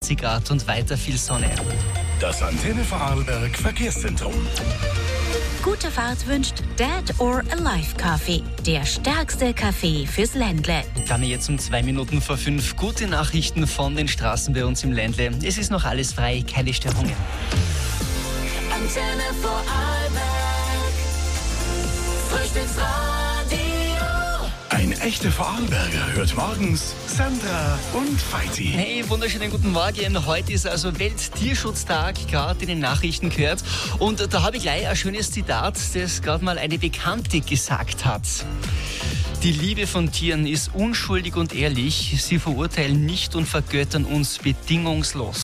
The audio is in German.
23 Grad und weiter viel Sonne. Das Antenne Vorarlberg Verkehrszentrum. Gute Fahrt wünscht Dead or Alive Kaffee, der stärkste Kaffee fürs Ländle. Dann jetzt um 2 Minuten vor 5 gute Nachrichten von den Straßen bei uns im Ländle. Es ist noch alles frei, keine Störungen. Antenne Vorarlberg, Frühstücksradio. Ein echter Vorarlberger hört morgens Sandra und Feiti. Hey, wunderschönen guten Morgen. Heute ist also Welttierschutztag, gerade in den Nachrichten gehört. Und da habe ich gleich ein schönes Zitat, das gerade mal eine Bekannte gesagt hat. Die Liebe von Tieren ist unschuldig und ehrlich. Sie verurteilen nicht und vergöttern uns bedingungslos.